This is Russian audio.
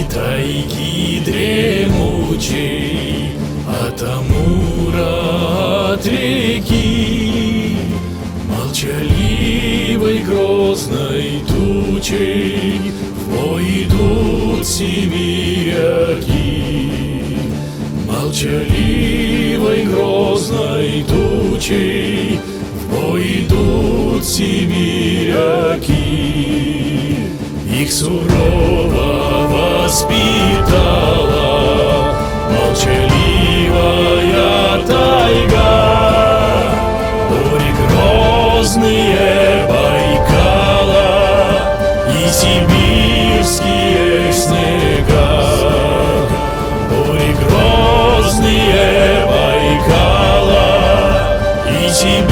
тайги дремучей, от Амура, от реки, молчаливой грозной тучей в бой идут сибиряки. Молчаливой грозной тучей в бой идут сибиряки. Их сурово воспитала молчаливая тайга. Бури грозные Байкала и сибирские снега. Бури грозные Байкала и сибирские